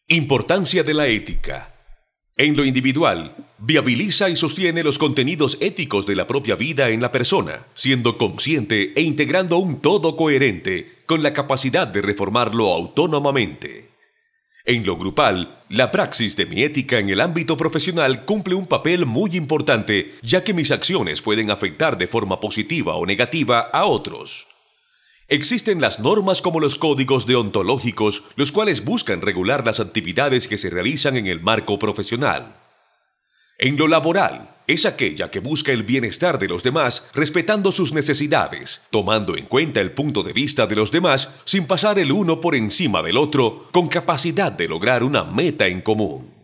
Importancia de la ética. En lo individual, viabiliza y sostiene los contenidos éticos de la propia vida en la persona, siendo consciente e integrando un todo coherente con la capacidad de reformarlo autónomamente. En lo grupal, la praxis de mi ética en el ámbito profesional cumple un papel muy importante, ya que mis acciones pueden afectar de forma positiva o negativa a otros. Existen las normas como los códigos deontológicos, los cuales buscan regular las actividades que se realizan en el marco profesional. En lo laboral, es aquella que busca el bienestar de los demás respetando sus necesidades, tomando en cuenta el punto de vista de los demás sin pasar el uno por encima del otro, con capacidad de lograr una meta en común.